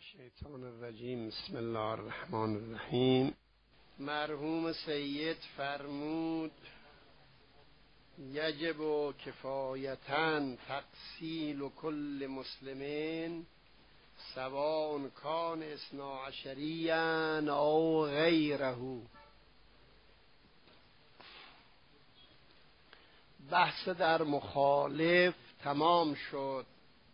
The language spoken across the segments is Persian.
الشیطان الرجیم. بسم الله الرحمن الرحیم. مرحوم سید فرمود یجب و کفایتاً تقصیل کل مسلمین سواء کان اثنا عشریا او غیره. بحث در مخالف تمام شد.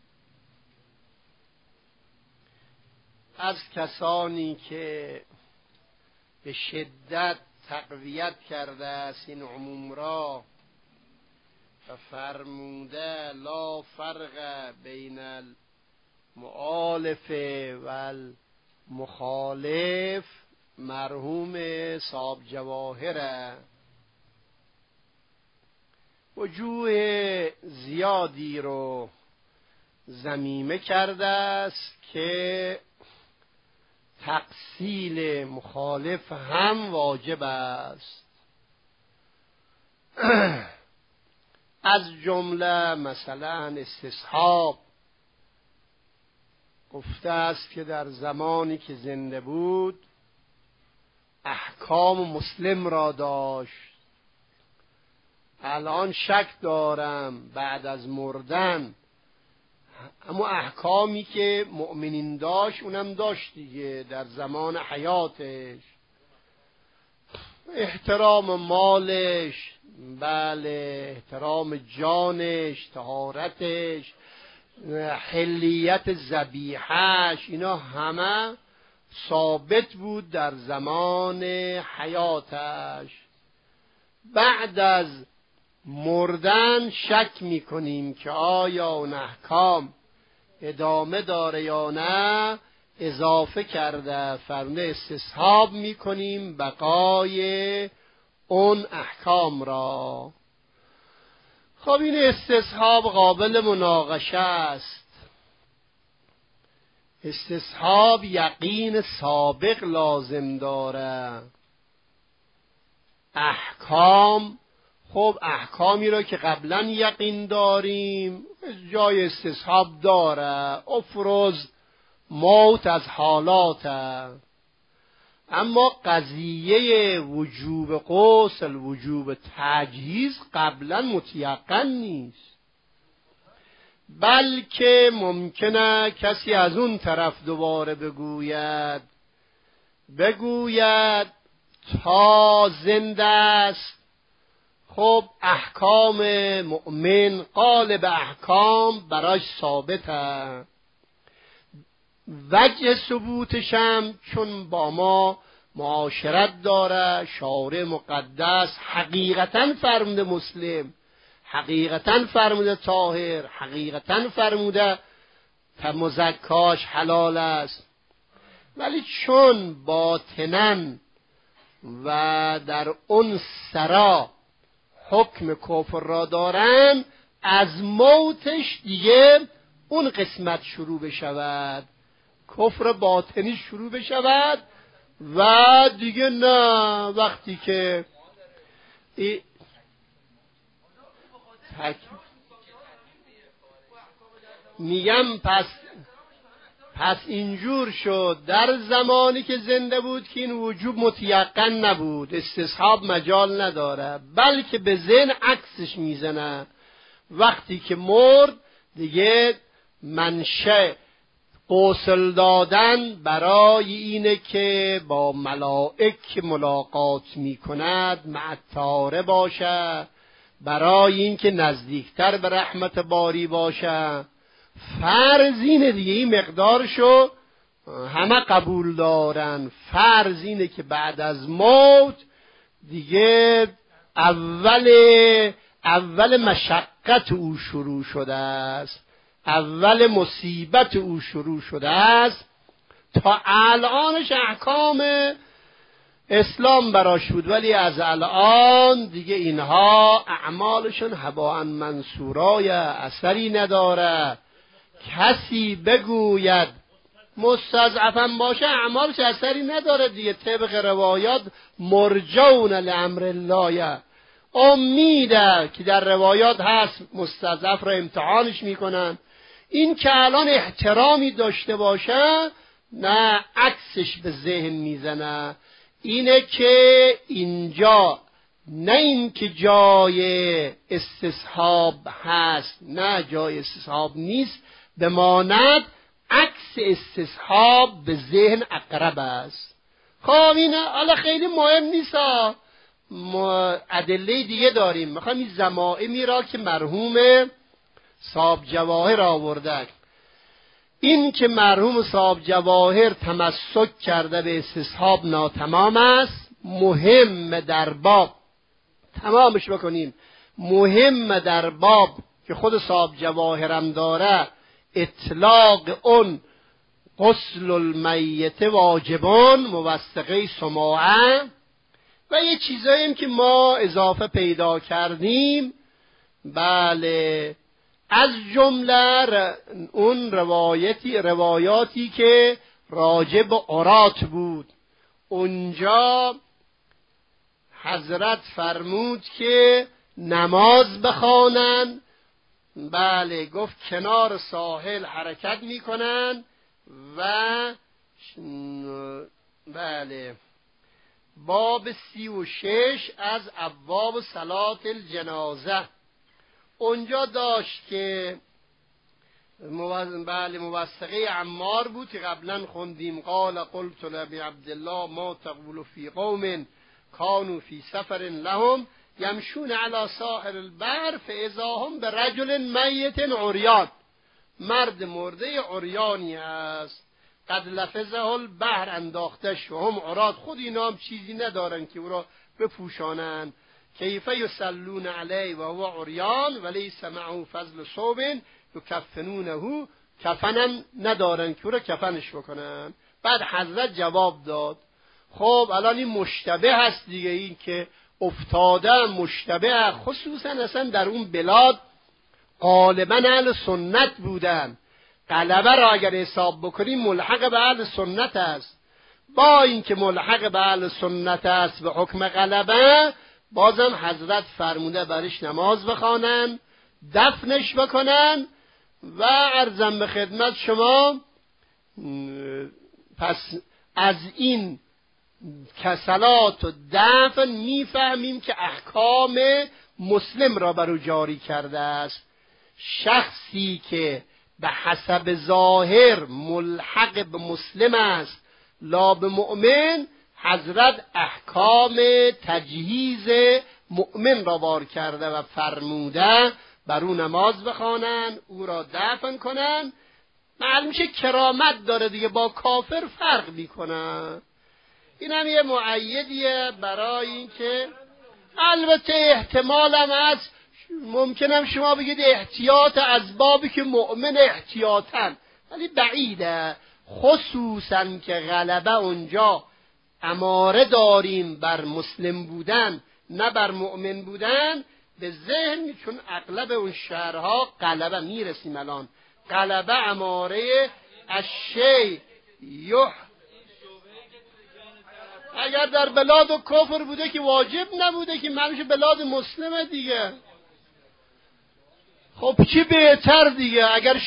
از کسانی که به شدت تقویت کرده است این عموم را و فرموده لا فرق بین المؤالف و المخالف، مرحوم صاحب جواهر وجوه زیادی رو ضمیمه کرده است که تقصیل مخالف هم واجب است. از جمله مثلا استصحاب گفته است که در زمانی که زنده بود احکام مسلم را داشت. الان شک دارم بعد از مردن اما احکامی که مؤمنین داشت اونم داشت دیگه در زمان حیاتش. احترام مالش، بله، احترام جانش، طهارتش، حلیت ذبیحه‌اش، اینا همه ثابت بود در زمان حیاتش. بعد از مردن شک میکنیم که آیا اون احکام ادامه داره یا نه. اضافه کرده فرموده استصحاب میکنیم بقای اون احکام را. خب این استصحاب قابل مناقشه است. استصحاب یقین سابق لازم داره. احکام، خب احکامی را که قبلا یقین داریم جای استصحاب داره. افرض موت از حالاته. اما قضیه وجوب غسل، وجوب تجهیز قبلا متیقن نیست، بلکه ممکنه کسی از اون طرف دوباره بگوید تا زنده است. خب احکام مؤمن غالب احکام براش ثابته. وجه ثبوتش هم چون با ما معاشرت داره. شارع مقدس حقیقتا فرموده مسلم، حقیقتا فرموده طاهر، حقیقتا فرموده مزکاش حلال است. ولی چون باطناً و در اون سرا حکم کفر را دارن، از موتش دیگه اون قسمت شروع بشود، کفر باطنی شروع بشود و دیگه نه. وقتی که میگم پس اینجور شد در زمانی که زنده بود که این وجوب متیقن نبود، استصحاب مجال نداره، بلکه به ذهن عکسش میزنه. وقتی که مرد دیگه منشأ غسل دادن برای اینه که با ملائک ملاقات میکند معطاره باشه، برای اینکه نزدیکتر به رحمت باری باشه. فرض اینه دیگه، این مقدارشو همه قبول دارن. فرض اینه که بعد از موت دیگه اول مشقت او شروع شده است، اول مصیبت او شروع شده است. تا الانش احکام اسلام براش بود، ولی از الان دیگه اینها اعمالشون هباء منثورای اثری نداره. کسی بگوید مستضعفم باشه اعمالش اثری نداره دیگه. طبق روایات مرجون لامر الله، امیده که در روایات هست مستضعف را امتحانش میکنن. این که الان احترامی داشته باشه نه عکسش به ذهن میزنه، اینه که اینجا نه این که جای استصحاب هست نه جای استصحاب نیست، بماند عکس استصحاب به ذهن اقرب است. خب این حالا خیلی مهم نیست، ما ادله دیگه داریم. میخوام این ضمائمی را که مرحوم صاحب جواهر آورده، این که مرحوم صاحب جواهر تمسک کرده به استصحاب ناتمام است، مهم در باب تمامش بکنیم، مهم در باب که خود صاحب جواهرم داره، اطلاق اون غسل المیت واجبان موثقه سماعه و یه چیزاییم که ما اضافه پیدا کردیم. بله، از جمله اون روایاتی که راجع به عرات بود، اونجا حضرت فرمود که نماز بخوانن. بله، گفت کنار ساحل حرکت میکنن و بله باب 36 از ابواب صلات الجنازه اونجا داشت که بله موثقه عمار بود که قبلا خوندیم. قال قلت لابی عبدالله ما تقول فی قوم کانوا فی سفر لهم یمشون علی ساحل البحر فاذا هم برجل میت عریان، مرد مرده عریانی است، قد لفظه البحر انداختش و هم عرات، خود اینا هم چیزی ندارن که او را بپوشانن. کیف یصلون علیه و هو عریان و لیس معه فضل ثوب یکفنونه، کفنم ندارن که او را کفنش بکنن. بعد حضرت جواب داد خب الان این مشتبه هست دیگه، این که افتاده مشتبه، خصوصا اصلا در اون بلاد غالبا اهل سنت بودن. غلبه را اگر حساب بکنیم ملحق به اهل سنت است، با اینکه ملحق به اهل سنت است به حکم غلبه، بازم حضرت فرموده برش نماز بخوانن، دفنش بکنن. و عرضم به خدمت شما پس از این کسلات و دفن میفهمیم که احکام مسلم را بر او جاری کرده است. شخصی که به حسب ظاهر ملحق به مسلم است لا به مؤمن، حضرت احکام تجهیز مؤمن را بار کرده و فرموده بر او نماز بخوانند، او را دفن کنند. معلوم میشه کرامت داره دیگه، با کافر فرق میکنن. این هم یه مؤیدیه برای این که البته احتمالم هست ممکنم شما بگید احتیاط از بابی که مؤمن احتیاطن، ولی بعیده، خصوصا که غلبه اونجا اماره داریم بر مسلم بودن نه بر مؤمن بودن. به ذهن چون اغلب اون شهرها غلبه، میرسیم الان غلبه اماره الشی اگر در بلاد و کفر بوده که واجب نبوده که منوش بلاد مسلمه دیگه. خب چی بهتر دیگه، اگر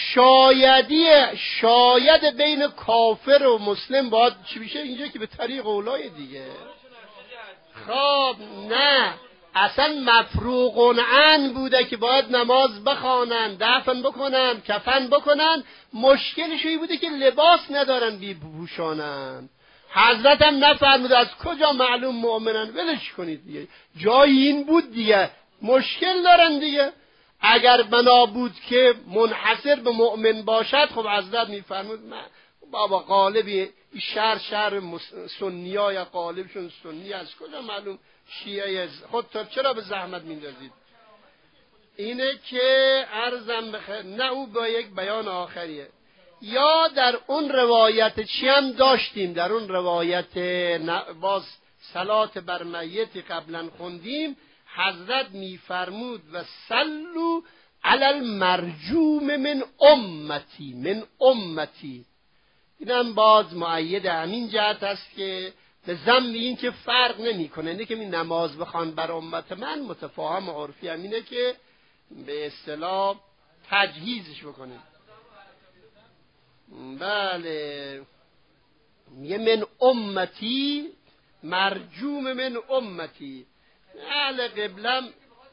شاید بین کافر و مسلم باید چی بشه اینجا که به طریق اولای دیگه. خب نه، اصلا مفروغ عن بوده که باید نماز بخوانن، دفن بکنن، کفن بکنن. مشکلش این بوده که لباس ندارن بپوشانن. حضرت هم نفرمود از کجا معلوم مؤمنن، ولش کنید دیگه، جایی این بود دیگه، مشکل دارن دیگه. اگر بنا بود که منحصر به مؤمن باشد، خب حضرت میفرمود بابا غالبی شهر سنی یا غالبشون سنی، از کجا معلوم شیعه؟ خودتون چرا به زحمت میندازید؟ اینه که عرضم نه او با یک بیان آخریه. یا در اون روایت چی هم داشتیم، در اون روایت باز صلات بر میت قبلا خوندیم، حضرت میفرمود و صلوا علی المرجوم من امتی. اینم باز مؤید همین جهت است که به ضمن این که فرق نمیکنه، اینه که این نماز بخوان بر امت من، متفاهم عرفی همینه که به اصطلاح تجهیزش بکنه. بله میگه من امتی مرجوم من امتی. اهل قبلم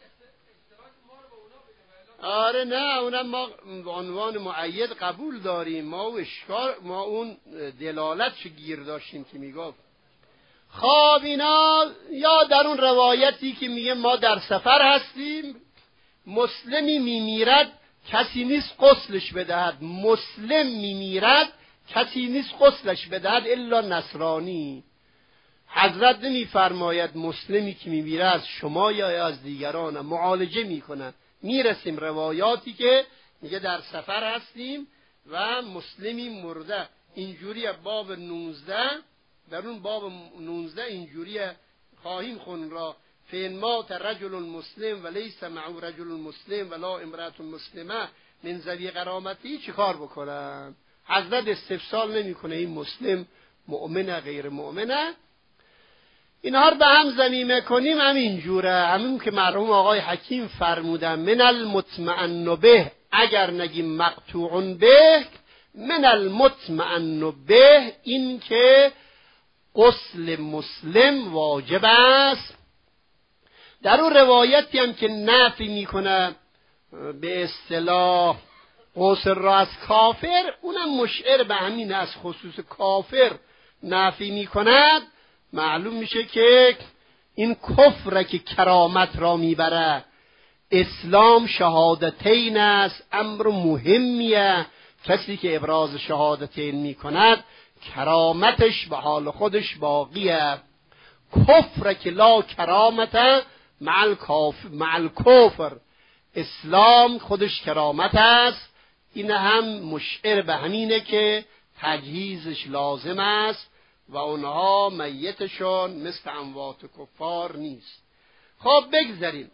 آره نه، اونم ما به عنوان مؤید قبول داریم، ما اون دلالتش گیر داشتیم که میگفت خب اینا یا در اون روایتی که میگه ما در سفر هستیم، مسلمی میمیرد کسی نیست غسلش بدهد، مسلم میمیرد کسی نیست غسلش بدهد الا نصرانی. حضرت نمیفرماید مسلمی که میمیره از شما یا از دیگران، معالجه میکنن. میرسیم روایاتی که میگه در سفر هستیم و مسلمی مرده. اینجوری باب 19، در اون باب 19 اینجوری خواهیم خون را فین مات رجل مسلم و لیس معه رجل مسلم ولا امرأة مسلمه من ذوی قرامتی چی کار بکنن؟ حضرت استفسال نمیکنه این مسلم مؤمنه غیر مؤمنه. اینها رو به هم ضمیمه کنیم همین جوره، همین که مرحوم آقای حکیم فرمودن من المطمئن به، اگر نگیم مقطوع به، من المطمئن به این که غسل مسلم واجب است. در اون روایتی هم که نفی میکنه به اصطلاح غسل را از کافر، اونم مشعر به همین از خصوص کافر نفی میکند، معلوم میشه که این کفر که کرامت را میبره. اسلام شهادتین است، امر مهمیه. کسی که ابراز شهادتین میکند کرامتش به حال خودش باقیه. کفر که لا کرامت مع الکفر، اسلام خودش کرامت است. این هم مشعر به همینه که تجهیزش لازم است و اونها میتشون مثل اموات کفار نیست. خب بگذاریم،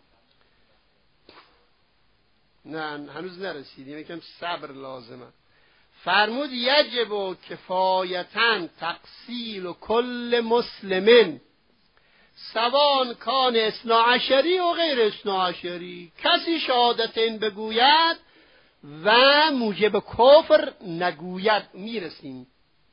نه هنوز نرسیدیم، یکم صبر لازمه. فرمود یجب کفایتاً تقصیل کل مسلمین سوان کان اثنا عشری و غیر اثنا عشری. کسی شهادتین بگوید و موجب کفر نگوید. میرسیم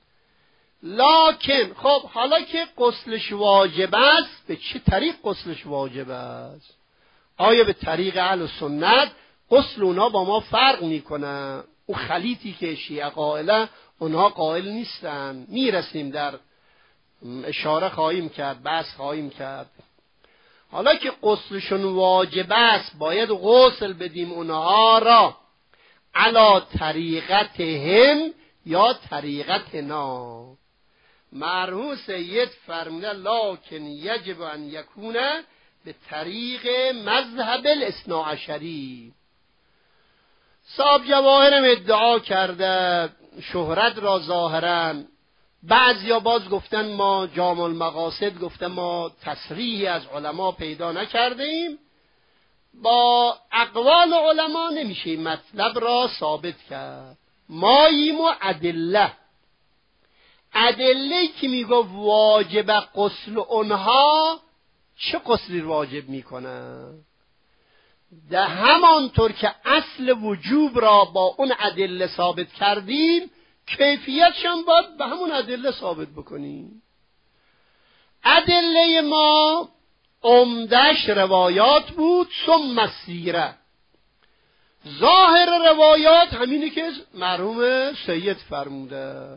لکن خب حالا که غسلش واجب است، به چه طریق غسلش واجب است؟ آیا به طریق اهل سنت؟ غسل اونا با ما فرق میکنه. اون خلیطی که شیعه قائله اونها قائل نیستن. میرسیم در اشاره خواهیم کرد، بحث خواهیم کرد. حالا که غسلشون واجب است، باید غسل بدیم اونها را علا طریقتهم یا طریقتنا. مرحوم سید فرموده لکن یجب ان یکون به طریق مذهب الاثنا عشری. صاحب جواهرم ادعا کرده شهرت را ظاهرا، بعضیا باز گفتن ما جامع المقاصد گفتن ما تصریحی از علما پیدا نکرده ایم. با اقوال علما نمیشه این مطلب را ثابت کرد. ماییم و ادله که میگو واجب غسل اونها، چه غسلی واجب میکنه؟ ده همانطور که اصل وجوب را با اون ادله ثابت کردیم، کیفیتش هم باید به همون ادله ثابت بکنیم. ادله ما عمدش روایات بود، ثم سیره. ظاهر روایات همینه که مرحوم سید فرموده.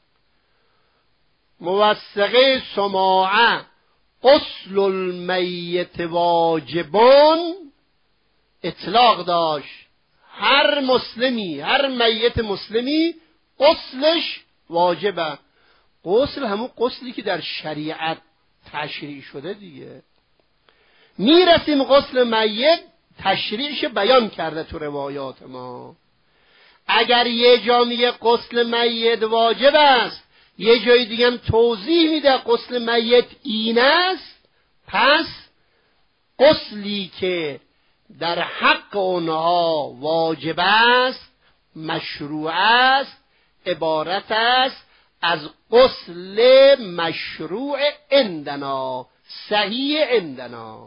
موثقه سماعه غسل المیت واجبون اطلاق داشت. هر مسلمی، هر میت مسلمی غسلش واجبه. غسل همون غسلی که در شریعت تشریع شده دیگه. میرسیم غسل میت تشریعش بیان کرده تو روایات ما. اگر یه جا میگه غسل میت واجب است، یه جای دیگه هم توضیح میده غسل میت این است، پس غسلی که در حق اونها واجب است، مشروع است، عبارت است از غسل مشروع عندنا، صحیح عندنا.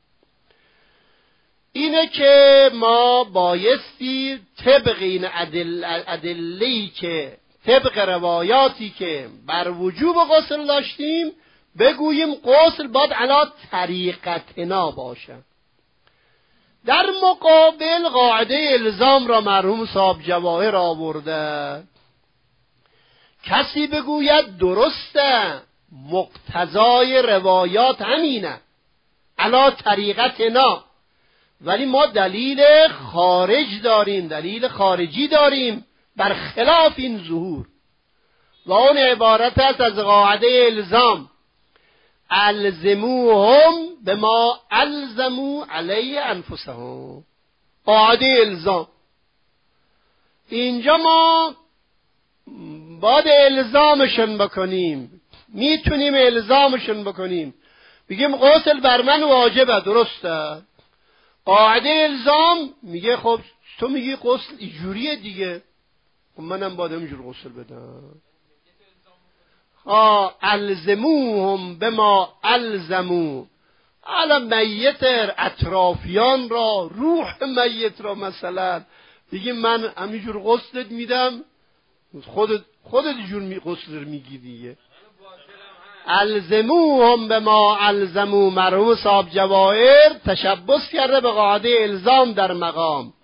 اینه که ما بایستی طبق این ادله‌ای که طبق روایاتی که بر وجوب غسل داشتیم بگوییم غسل باید علی طریقتنا باشه. در مقابل قاعده الزام را مرحوم صاحب جواهر آورده. کسی بگوید درسته مقتضای روایات همینه علی طریقتنا، ولی ما دلیل خارج داریم، دلیل خارجی داریم بر خلاف این ظهور و اون عبارت است از قاعده الزام الزموهم بما الزموا علی انفسهم. قاعده الزام اینجا ما باید الزامشون بکنیم، میتونیم الزامشون بکنیم، بگیم غسل بر من واجبه، درسته. قاعده الزام میگه خب تو میگی غسل اینجوریه دیگه، خب منم باید همینجور غسل بدم. الزموهم بما الزمو. حالا میت اطرافیان را، روح میت را مثلا بگیم من همینجور غسلت میدم، خودت جور غسل میگی دیگه. الزموهم بما الزمو. مرحوم صاحب جواهر تشبث کرده به قاعده الزام در مقام،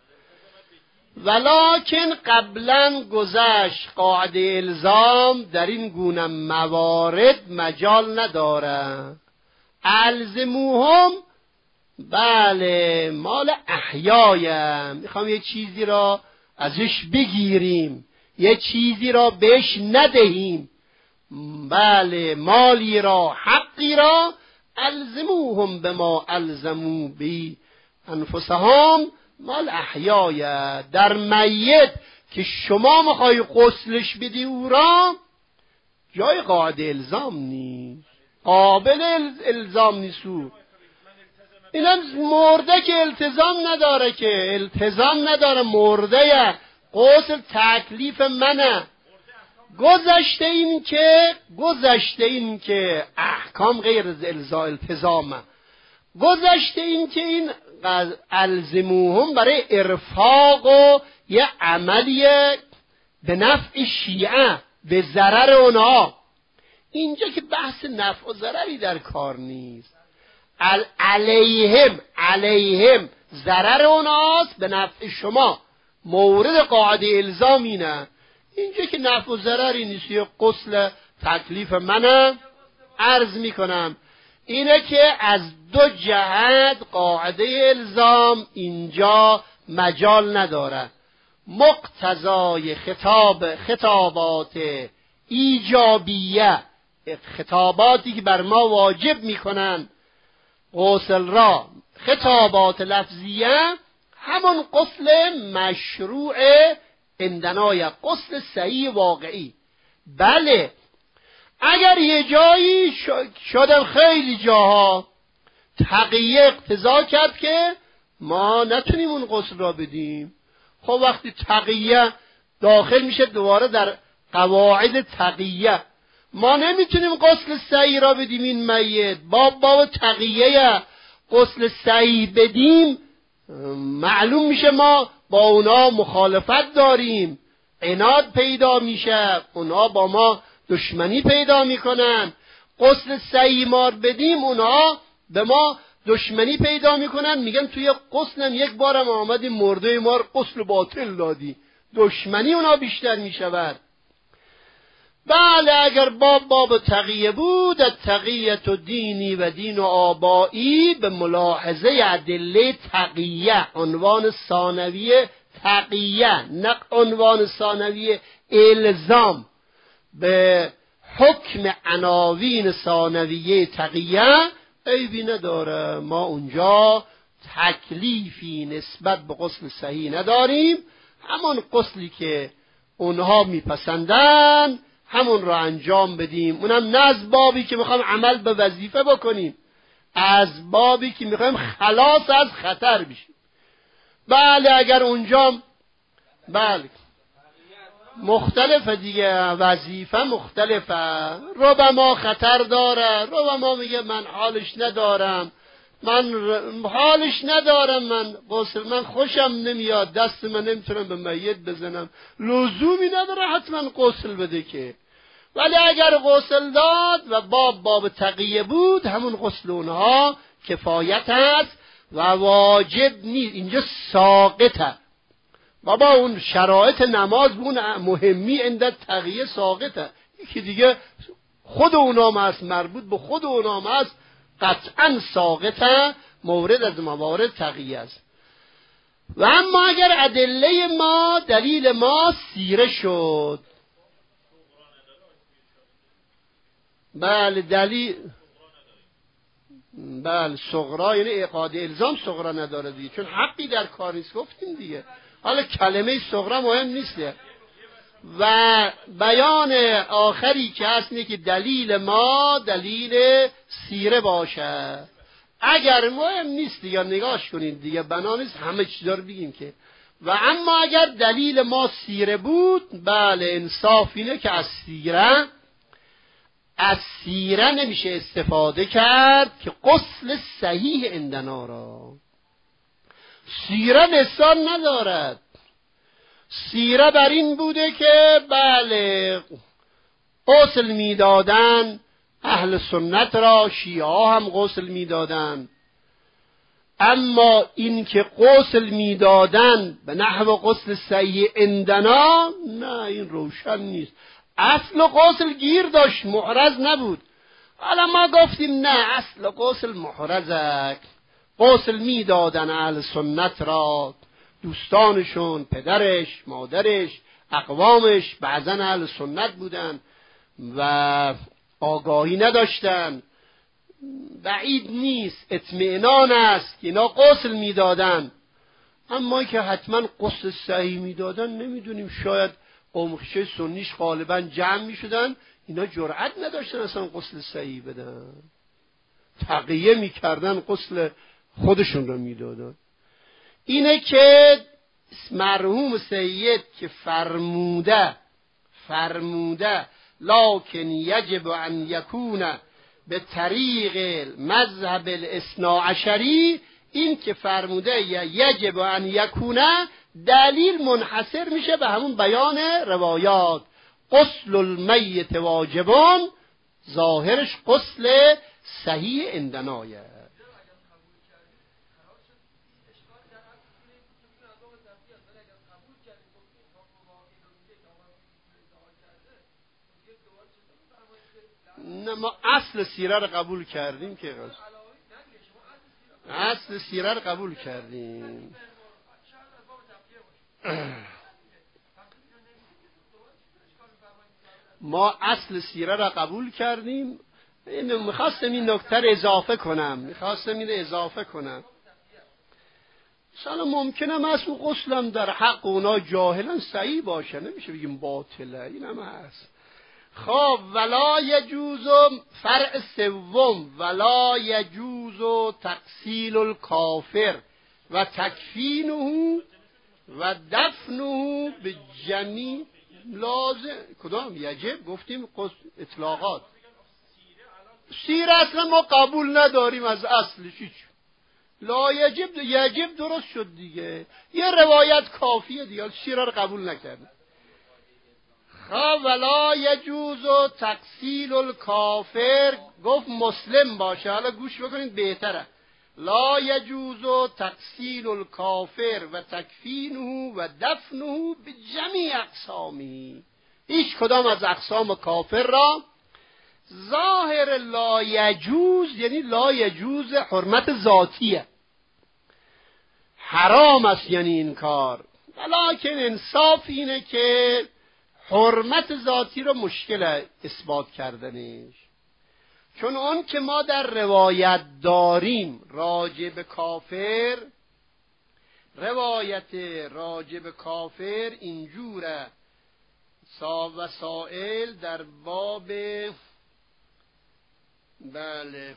ولکن قبلا گذشت قاعده الزام در این گونه موارد مجال نداره. الزموهم بله مال احیایم، میخوام یه چیزی را ازش بگیریم، یه چیزی را بهش ندهیم، بله مالی را، حقی را. الزموهم بما الزمو بی انفسهم مال احیای. در میت که شما میخوای غسلش بدی او را جای قاعده الزام نیست، قابل الزام نیست. اینم مرده که التزام نداره، که التزام نداره، مرده غسل تکلیف منه. گذشته این که احکام غیر التزامه، گذشته این که این الزموهم برای ارفاق و یه عملیه به نفع شیعه، به ضرر اونها. اینجا که بحث نفع و ضرری در کار نیست. علیهم ضرر اونهاست، به نفع شما. مورد قاعده الزام اینه. اینجا که نفع و ضرری نیست، یه غسل تکلیف منه. عرض میکنم اینه که از دو جهت قاعده الزام اینجا مجال نداره. مقتضای خطابات ایجابیه، خطاباتی که بر ما واجب میکنن غسل را، خطابات لفظیه، همون غسل مشروع اندنای غسل صحیح واقعی. بله اگر یه جایی شدم خیلی جاها تقیه اقتضا کرد که ما نتونیم اون غسل را بدیم، خب وقتی تقیه داخل میشه دوباره در قواعد تقیه، ما نمیتونیم غسل صحیح را بدیم این میت، باب تقیه غسل صحیح بدیم معلوم میشه ما با اونا مخالفت داریم، عناد پیدا میشه، اونا با ما دشمنی پیدا میکنن. غسل صحیح مار بدیم اونا به ما دشمنی پیدا میکنن، میگن توی غسلم یک بارم آمدی مرده مار غسل باطل دادی، دشمنی اونا بیشتر میشود. بله اگر باب تقیه بود، تقیت و دینی و دین و آبایی، به ملاحظه ادله تقیه، عنوان ثانویه تقیه، نه عنوان ثانویه الزام، به حکم عناوین ثانویه تقیه عیبی نداره. ما اونجا تکلیفی نسبت به غسل صحیح نداریم، همون غسلی که اونها میپسندن همون را انجام بدیم، اونم نه از بابی که میخوام عمل به وظیفه بکنیم، از بابی که میخوایم خلاص از خطر بشیم. بله اگر اونجا بله مختلفه دیگه، وظیفه مختلفه، ربما خطر داره، ربما میگه من حالش ندارم، من حالش ندارم، من غسل، من خوشم نمیاد، دست من نمیتونم به میت بزنم، لزومی نداره حتما غسل بده که. ولی اگر غسل داد و باب تقیه بود، همون غسل اونها کفایت است و واجب نیست، اینجا ساقطه. بابا اون شرایط نماز به اون مهمی اندر تقیه ساقطه، یکی دیگه خود اونام هست، مربوط به خود اونام هست، قطعا ساقطه، مورد از موارد تقیه است. و اما اگر ادله ما، دلیل ما سیره شد، بله دلیل، بله صغرا یعنی اعقاد الزام صغرا نداره دیگه، چون حقی در کار نیست، گفتیم دیگه. حالا کلمه صغرا مهم نیست. و بیان آخری که هست اینه که دلیل ما دلیل سیره باشه. اگر مهم نیست دیگه نگاش کنید دیگه، بنا نیست همه چیزا رو بگیم که. و اما اگر دلیل ما سیره بود، بله انصاف اینه که از سیره نمیشه استفاده کرد که غسل صحیح عندنا را. سیره نسان ندارد. سیره بر این بوده که بله غسل میدادن اهل سنت را، شیعه هم غسل میدادن، اما این که غسل میدادن به نحو غسل صحیح عندنا، نه این روشن نیست. اصل غسل گیر داشت، محرز نبود. حالا ما گفتیم نه، اصل غسل محرزه، غسل میدادن اهل سنت را، دوستانشون، پدرش، مادرش، اقوامش بعضا اهل سنت بودن و آگاهی نداشتن. بعید نیست، اطمینان است که اینا غسل میدادن، اما که حتما غسل صحیح میدادن نمیدونیم. شاید قومخشه سنیش غالبا جمع میشدن، اینا جرأت نداشتن اصلا غسل صحیح بدن، تقیه میکردن، غسل خودشون رو میدادن. اینه که مرحوم سید که فرموده لکن یجب ان یکون به طریق مذهب الاثنا عشری، این که فرموده یجب ان یکون دلیل منحصر میشه به همون بیان روایات. غسل المیت واجبان، ظاهرش غسل صحیح عندنایه. نه ما اصل سیره رو قبول کردیم که اصل سیره رو قبول کردیم. ما اصل سیره را قبول کردیم. میخواستم این نکته رو اضافه کنم. مثلا ممکنه مثلا غسلم در حق اونا جاهلا صحیح باشه، نمیشه بگیم باطله، این هم هست. خب ولا یجوز، فرع سوم، ولا یجوز تغسیل الکافر و تکفینه و دفنه به جمیع لازم. کدام یجب؟ گفتیم اطلاقات. سیر اصلا ما قبول نداریم از اصلش هیچ. لا یجب، یجب درست شد دیگه، یه روایت کافیه دیگه، سیر رو قبول نکردیم. خب ولا یجوز تغسیل الکافر، گفت مسلم باشه. حالا گوش بکنید بهتره. لا یجوز تغسیل الکافر و تکفینه و دفنه به جمیع اقسامی، هیچ کدام از اقسام کافر را. ظاهر لا یجوز یعنی لا یجوز حرمت ذاتیه، حرام است یعنی این کار. ولیکن انصاف اینه که حرمت ذاتی رو مشکل اثبات کردنش، چون اون که ما در روایت داریم راجع به کافر، روایت راجع به کافر اینجوره وسائل در باب بله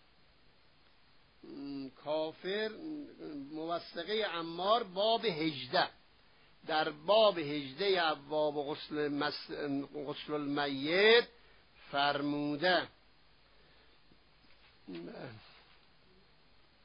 کافر موثقه عمار باب 18، در باب 18 ابواب غسل المیت فرموده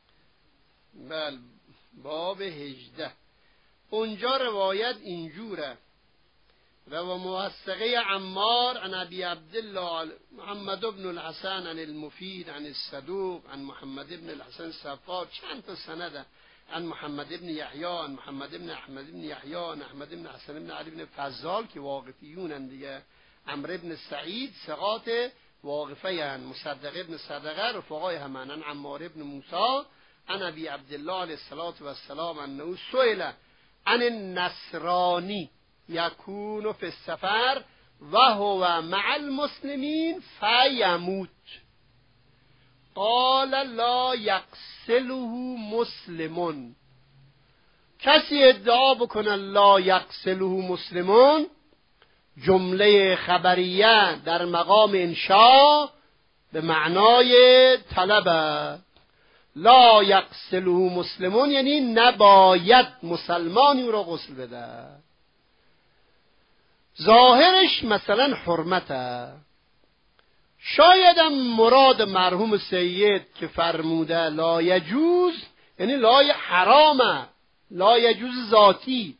بله باب 18. اونجا روایت اینجوره: و موثقه عمار عن ابي عبد الله محمد بن الحسن عن المفيد عن الصدوق عن محمد بن الحسن الصفار، چند تا سنده، عن محمد بن يحيى عن محمد بن احمد بن يحيى عن احمد بن حسن بن علی بن فضال که واقفیونن دیگه، عمرو بن سعید ثقات واقفیان، مصدق ابن صدقه رفقای همن، عن عمار بن موسی عن ابي عبد الله علیه الصلاه و السلام انه سئل عن النصرانی یکون فی السفر و هو مع المسلمین فیموت قال لا یغسله مسلمون. کسی ادعا بکنه لا یغسله مسلمون، جمله خبریه در مقام انشاء به معنای طلبه. لا یغسله مسلمون یعنی نباید مسلمانی او را غسل بده. ظاهرش مثلا حرمته. شایدم مراد مرحوم سید که فرموده لا یجوز یعنی لا حرامه، لا یجوز ذاتی،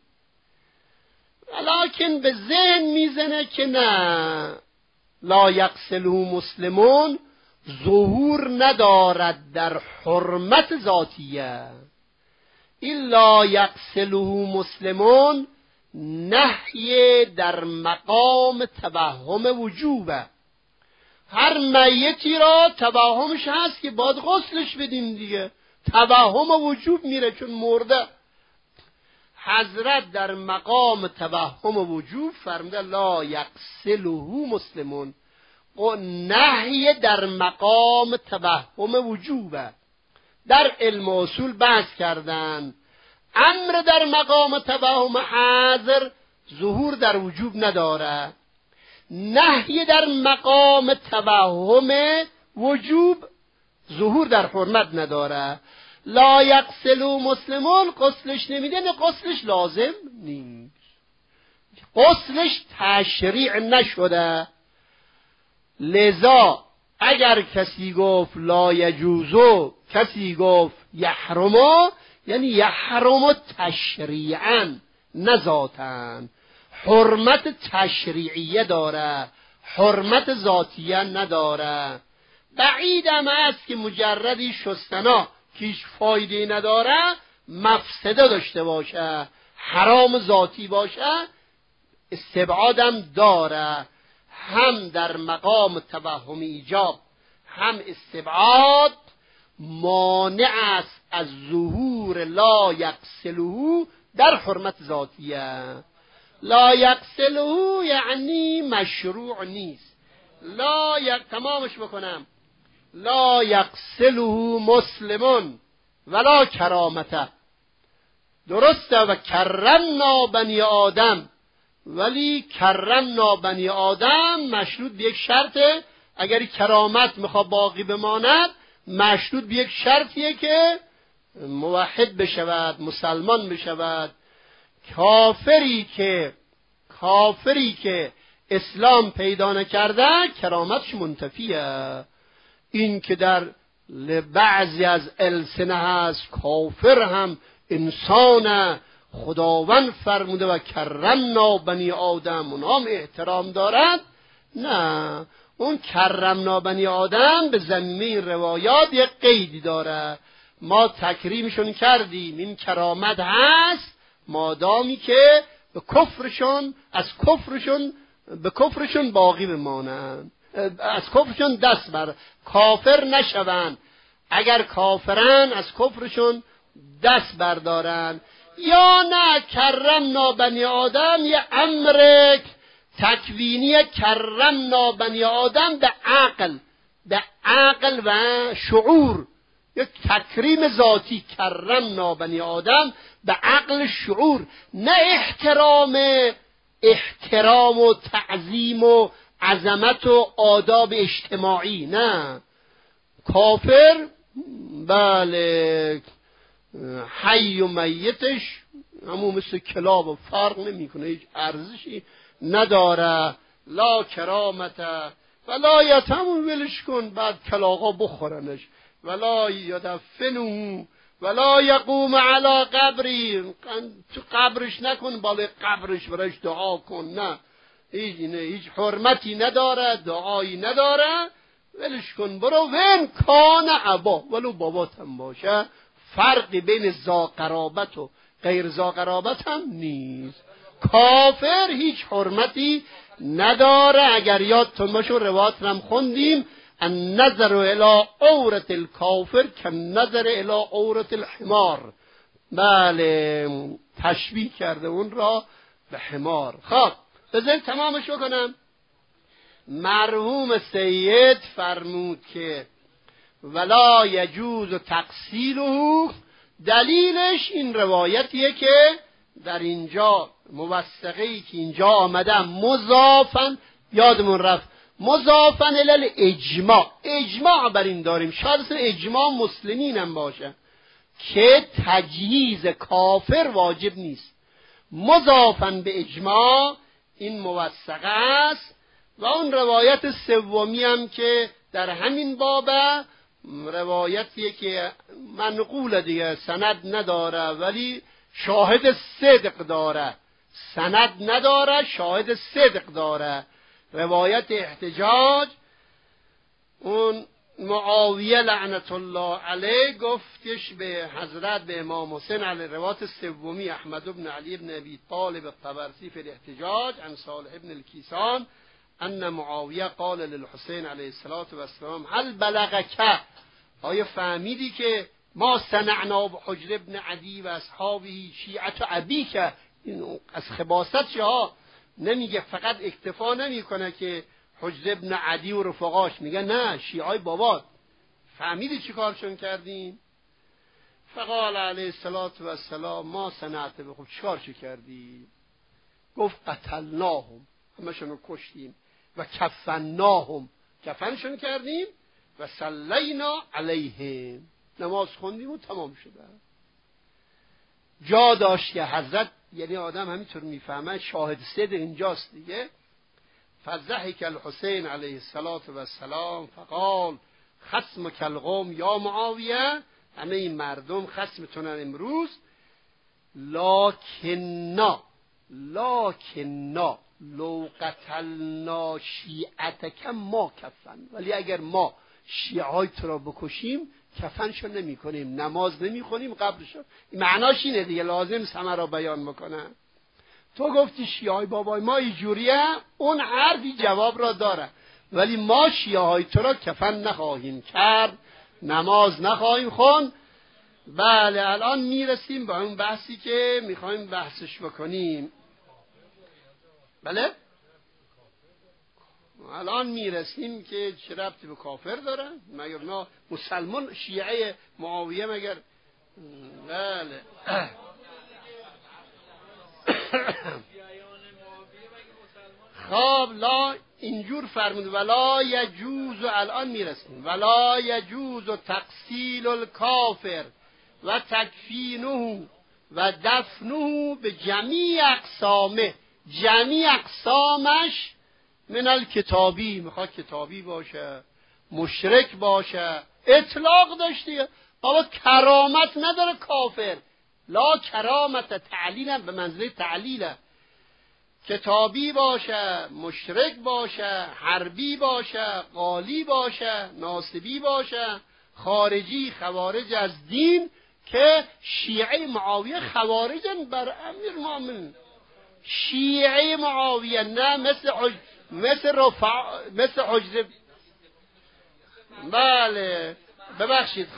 ولیکن به ذهن میزنه که نه، لا یغسله مسلمون ظهور ندارد در حرمت ذاتیه. این لا یغسله مسلمون نهی در مقام توهم وجوبه. هر میتی را توهمش هست که باید غسلش بدیم دیگه، توهم وجوب میره چون مرده. حضرت در مقام توهم وجوب فرموده لا یغسله مسلمون، و نهی در مقام توهم وجوبه. در علم اصول بحث کردن امر در مقام توهم حاضر ظهور در وجوب نداره، نهی در مقام توهم وجوب ظهور در حرمت نداره. لا یغسله مسلمون غسلش نمیده، نه غسلش لازم نیست، غسلش تشریع نشده. لذا اگر کسی گفت لا یجوزو، کسی گفت یحرمو، یعنی یحرمو تشریعا نه ذاتاً. حرمت تشریعیه داره، حرمت ذاتیه نداره. بعیدم است که مجردی شستنا که هیچ فایده نداره مفسده داشته باشه، حرام ذاتی باشه، استبعادم داره. هم در مقام توهم ایجاب هم استبعاد مانع است از ظهور لا یغسله در حرمت ذاتیه. لا یغسله یعنی مشروع نیست. تمامش بکنم: لا یغسله مسلمون ولا کرامته. درسته و کرمنا بنی آدم، ولی کرمنا بنی آدم مشروط به یک شرطه. اگر کرامت میخواد باقی بماند مشروط به یک شرطیه که موحد بشود، مسلمان بشود. کافری که اسلام پیدا نکرده کرامتش منتفیه. این که در بعضی از السنه هست کافر هم انسانه، خداوند فرموده و کرمنا بنی آدم، اونها هم احترام دارد. نه، اون کرمنا بنی آدم به زمینه روایات یک قیدی داره، ما تکریمشون کردیم، این کرامت هست مادامی که به کفرشون باقی بمانند، از کفرشون دست بر کافر نشوند. اگر کافرن از کفرشون دست بردارن. یا نه، کرمنا بنی آدم یه امر تکوینی، کرمنا بنی آدم به عقل و شعور، یک تکریم ذاتی. کرمنا بنی آدم به عقل شعور، نه احترام و تعظیم و عظمت و آداب اجتماعی. نه، کافر بله حی و میتش همون مثل کلاب و فرق نمیکنه، هیچ ارزشی نداره. لا کرامت ولا یتم، ولش کن بعد کلاغا بخورنش. ولا یدفنه ولا یقوم علی قبری، تو قبرش نکن، بالای قبرش برایش دعا کن، نه، هیچ حرمتی نداره، دعایی نداره، ولش کن، برو. وین کان ابا، ولو بابات هم باشه، فرقی بین ذا قرابت و غیر ذا قرابت هم نیست. کافر هیچ حرمتی نداره. اگر یادتون باشه روایت هم خوندیم، النظر الی عورت الکافر کالنظر الی عورت الحمار. بله، تشبیه کرده اون را به حمار. خب بذارید تمامش بکنم. مرحوم سید فرمود که ولا یجوز تقصیله، دلیلش این روایتیه که در اینجا موثقه‌ای که اینجا آمده مضافن، یادمون رفت مضافن الی اجماع، اجماع بر این داریم، شاید اصلا اجماع مسلمین هم باشه که تجهیز کافر واجب نیست. مضافن به اجماع این موثقه است. و اون روایت سومی هم که در همین بابه، روایتیه که منقول دیگه، سند نداره ولی شاهد صدق داره، سند نداره شاهد صدق داره. روایت احتجاج، اون معاویه لعنت الله علیه گفتش به حضرت، به امام حسین علیه، روایت سومی احمد بن علی بن ابی طالب الطبرسی فی الاحتجاج عن صالح بن الکیسان ان معاویه قال للحسین علیه السلام هل بلغک، آیا فهمیدی که ما صنعنا بحجر ابن عدی و اصحابه شیعت ابیک؟ این از خباست ها نمیگه، فقط اکتفا نمیکنه که حجر ابن عدی و رفقاش، میگه نه، شیعای بابات، فهمیدی چی کارشون کردین؟ فقال علیه السلام ما صنعت به خب چیکار چی کردی؟ گفت قتلناهم، همشون کشتیم، و کفناهم، کفنشون کردیم، و صلینا علیهم، نماز خوندیم و تمام شده. جا داشت که حضرت، یعنی آدم همینطور میفهمه، شاهد صدق اینجاست دیگه. فضحک الحسین علیه السلام فقال خصمک القوم یا معاویه، همه این مردم خصمتونن امروز، لکنا لو قتلنا شیعتک ما کفن، ولی اگر ما شیعای تو را بکشیم کفنشو نمی کنیم، نماز نمی خونیم قبلشو. این معناش اینه دیگه، لازم همه را بیان بکنه. تو گفتی شیعای بابای ما اینجوریه، اون حرفی جواب را داره، ولی ما شیعای تو را کفن نخواهیم کرد، نماز نخواهیم خون. بله، الان میرسیم به اون بحثی که میخوایم بحثش بکنیم. بله، الان میرسیم که چه ربطی به کافر داره؟ مگر نه مسلمان شیعه معاویه مگر؟ بله خب لا اینجور فرمود ولا یجوز، الان میرسیم ولا یجوز تقصیل الکافر و تکفینه و دفنه به جمیع اقسامه، جمیع اقسامش، من الکتابی، میخواد کتابی باشه، مشرک باشه، اطلاق داشته. بابا کرامت نداره کافر، لا کرامت، تعلیل به منزله تعلیله، کتابی باشه، مشرک باشه، حربی باشه، قالی باشه، ناصبی باشه، خارجی، خوارج از دین، که شیعه معاویه خوارجن بر امیر مومن، شیعه معاویه نه مثل حجر. بله ببخشید،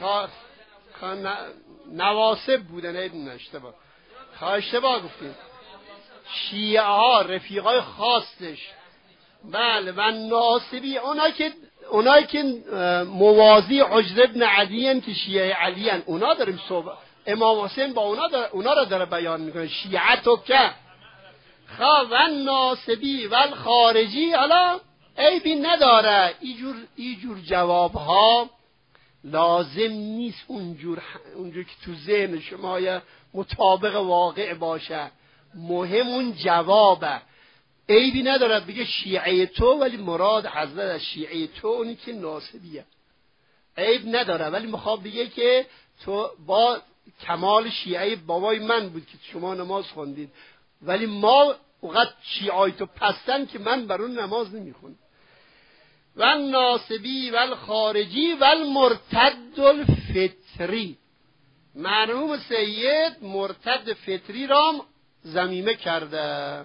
نواسب بودن، اشتباه، اشتباه گفتیم، شیعه ها رفیقای خاصش. بله، و ناصبی اونایی که موازی حجر ابن عدی که شیعه علی ان، اونا داریم صحبت، امام حسین با اونا را داره بیان میکنه، شیعتو که خب و ناصبی و خارجی. حالا عیبی نداره، اینجور جواب ها لازم نیست اونجور که تو ذهن شما مطابق واقع باشه، مهم اون جوابه. عیبی نداره بگه شیعه تو، ولی مراد حضرت از شیعه تو اونی که ناصبیه، عیب نداره، ولی میخواد بگه که تو با کمال شیعه بابای من بود که شما نماز خوندید، ولی ما وقت شیعای تو پستن که من بر اون نماز نمیخونم. و ناصبی و الخارجی و المرتد الفطری. مرحوم سید مرتد فطری را ذمیمه کرده،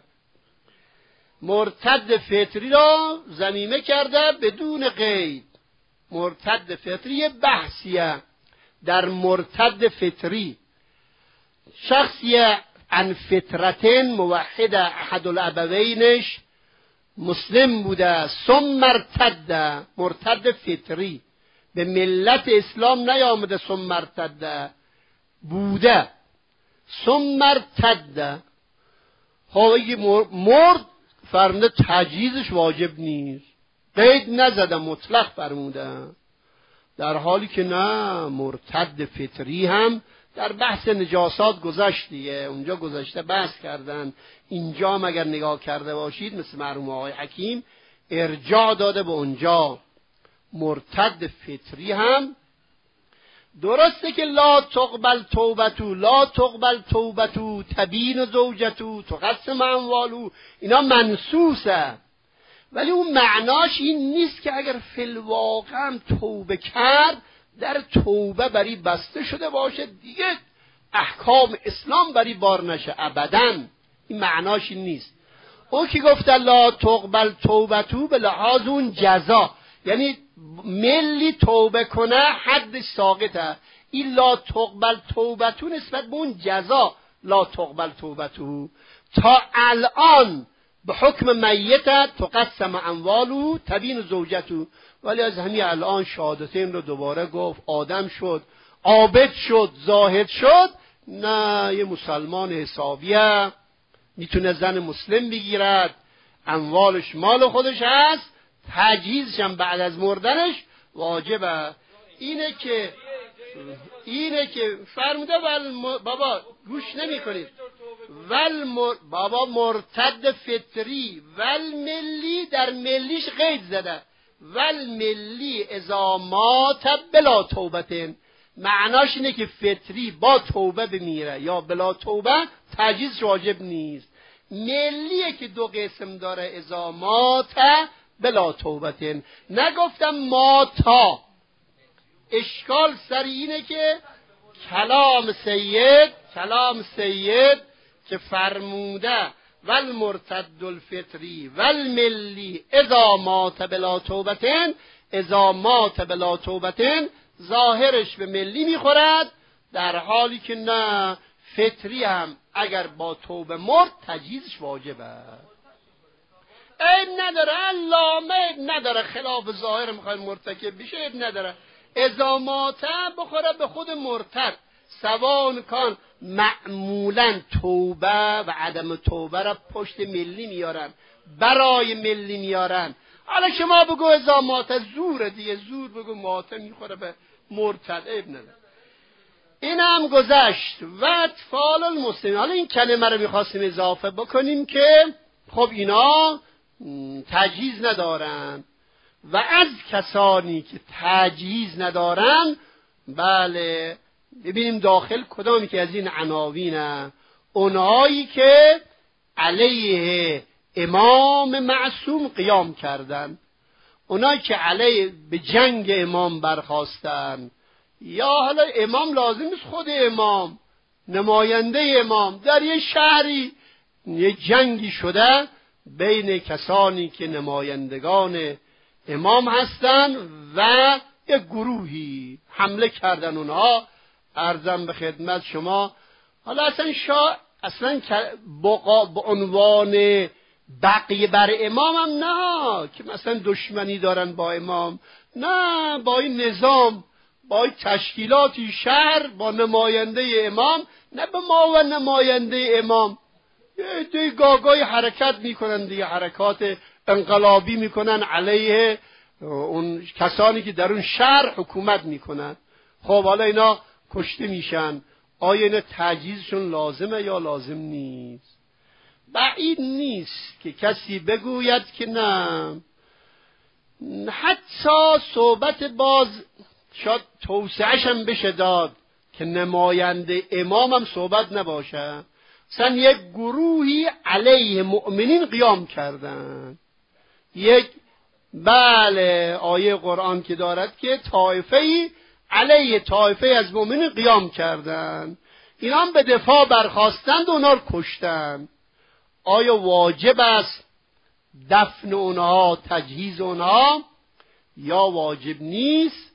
مرتد فطری را ذمیمه کرده بدون قید. مرتد فطری بحثیه در مرتد فطری، شخصی عن فطرتین موحد احد الابوینش مسلم بوده ثم مرتد، مرتد فطری به ملت اسلام نیامده، ثم مرتد بوده ثم مرتد. خواهی مرد فرموده تجهیزش واجب نیست، قید نزده، مطلق فرموده، در حالی که نه، مرتد فطری هم در بحث نجاسات گذشتیه، اونجا گذشته بحث کردن. اینجا مگر نگاه کرده باشید مثل مرحوم آقای حکیم ارجاع داده به اونجا. مرتد فطری هم درسته که لا تقبل توبتو، لا تقبل توبتو تبین زوجتو تقسم اموالو، اینا منسوسه، ولی اون معناش این نیست که اگر فی الواقع هم توبه کرد در توبه بری بسته شده باشه دیگه احکام اسلام بری بار نشه ابداً. این معناش این نیست. اون که گفت لا تقبل توبتو به لحاظ اون جزا، یعنی ملی توبه کنه حدش ساقطه. این لا تقبل توبتو نسبت به اون جزا لا تقبل توبتو. تا الان به حکم میت تقسم اموالو تبین زوجتو، ولی از همین الان شهادتین رو دوباره گفت، آدم شد، عابد شد، زاهد شد، نه یه مسلمان حسابیه، میتونه زن مسلم بگیرد، اموالش مال خودش هست، تجهیزش هم بعد از مردنش واجبه. اینه که فرموده بابا گوش نمی کنید بابا مرتد فطری ملی در ملیش قید زده، ملی اذا مات بلا توبتن، معناش اینه که فطری با توبه بمیره یا بلا توبه تجهیزش واجب نیست. ملیه که دو قسم داره، اذا مات بلا توبتن، نگفتم ماتا. اشکال سر اینه که کلام سید که فرموده والمرتد الفطری والملی اذا مات بلا توبتن، اذا مات بلا توبتن ظاهرش به ملی میخورد، در حالی که نه، فطری هم اگر با توبه مرد تجهیزش واجبه. عیب نداره، علامه عیب نداره، خلاف ظاهر میخواد مرتکب بشه عیب نداره. اذا مات بخوره به خود مرتد، سوان کان. معمولا توبه و عدم توبه را پشت ملی میارن، برای ملی میارن. حالا شما بگو اذا مات، زور دیگه، زور بگو مات میخوره به مرتد، عیب نداره. این هم گذشت. و اطفال المسلمین، حالا این کلمه رو میخواستیم اضافه بکنیم که خب اینا تجهیز ندارن، و از کسانی که تجهیز ندارن، بله ببینیم داخل کدامی که از این عناوینه، اونهایی که علیه امام معصوم قیام کردن، اونایی که علیه به جنگ امام برخاستن، یا حالا امام لازم نیست خود امام، نماینده امام، در یه شهری یه جنگی شده بین کسانی که نمایندگان امام هستن و یک گروهی حمله کردن اونها. عرضم به خدمت شما، حالا اصلا به عنوان بقیه بر امام هم نه که مثلا دشمنی دارن با امام، نه، با این نظام، با این تشکیلاتی شهر، با نماینده امام، نه به ما و نماینده امام. یه گاگای حرکت میکنن دیگه، حرکات انقلابی میکنن علیه اون کسانی که در اون شهر حکومت میکنن. خب حالا اینا کشته میشن، آیا اینا تجهیزشون لازمه یا لازم نیست؟ بعید نیست که کسی بگوید که نه. حتی صحبت باز شاید توسعه‌ش هم بشه داد، که نماینده امام هم صحبت نباشه. مثلا یک گروهی علیه مؤمنین قیام کردن، یک بله آیه قرآن که دارد که طایفه‌ای علیه طایفه از مؤمنین قیام کردن، اینا هم به دفاع برخاستند و اونا رو کشتن. آیا واجب است دفن اونها، تجهیز اونها، یا واجب نیست؟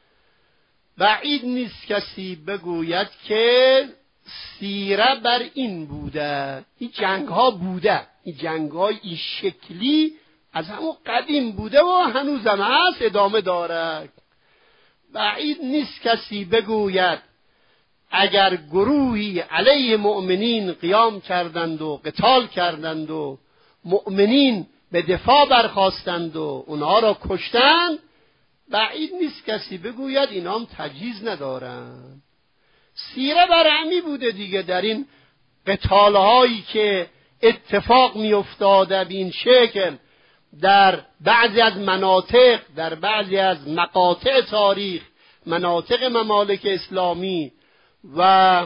بعید نیست کسی بگوید که سیره بر این بوده. این جنگ ها بوده، این جنگ های این شکلی از همون قدیم بوده و هنوز هم هست، ادامه داره. بعید نیست کسی بگوید اگر گروهی علیه مؤمنین قیام کردند و قتال کردند و مؤمنین به دفاع برخاستند و اونها را کشتند، بعید نیست کسی بگوید اینا هم تجهیز ندارند. سیره برهمی بوده دیگه. در این قتالهایی که اتفاق می افتاده به این شکل در بعضی از مناطق، در بعضی از مقاطع تاریخ، مناطق ممالک اسلامی و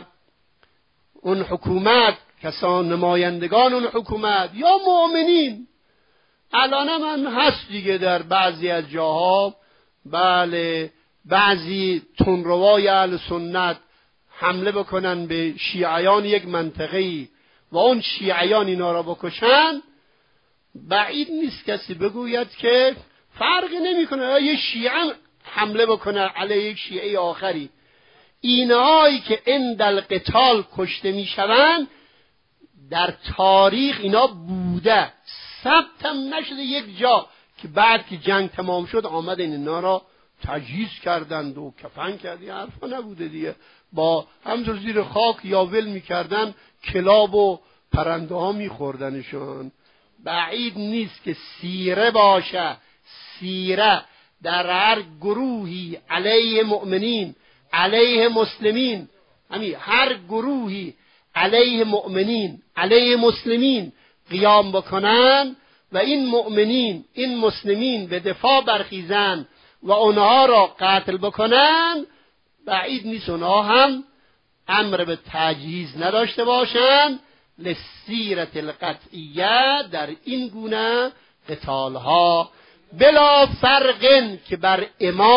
اون حکومت، کسان نمایندگان اون حکومت یا مؤمنین، الان هم هست دیگه در بعضی از جاها، بله بعضی تندروای اهل سنت حمله بکنن به شیعیان یک منطقه‌ای و اون شیعیان اینا را بکشن، بعید نیست کسی بگوید که فرقی نمیکنه یه شیعه حمله بکنه علیه یک شیعه آخری. اینهایی که عند القتال کشته میشوند در تاریخ اینا بوده، ثبت هم نشده یک جا که بعد که جنگ تمام شد آمد اینا را تجهیز کردند و کفن کردی، حرفا نبوده دیگه. با همزور زیر خاک یا ول میکردن، کلاب و پرنده ها میخوردنشون. بعید نیست که سیره باشه، سیره در هر گروهی علیه مؤمنین، علیه مسلمین، همین هر گروهی علیه مؤمنین، علیه مسلمین قیام بکنن و این مؤمنین، این مسلمین به دفاع برخیزن و اونها را قتل بکنن، بعید نیست اونها هم امر به تجهیز نداشته باشن لسیرت القطعیه در این گونه قتالها، بلا فرقن که بر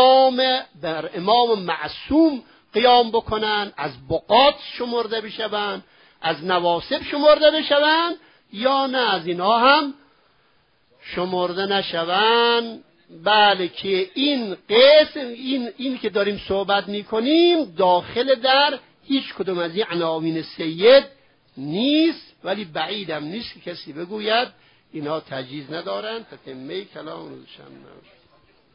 امام معصوم قیام بکنن، از بقات شمرده بشوند، از نواسب شمرده بشوند، یا نه از اینا هم شمرده نشوند. بله که این قسم این که داریم صحبت میکنیم داخل در هیچ کدوم از این عناوین سید نیست، ولی بعیدم نیست که کسی بگوید اینها تجهیز ندارن. تتمه کلام روشن.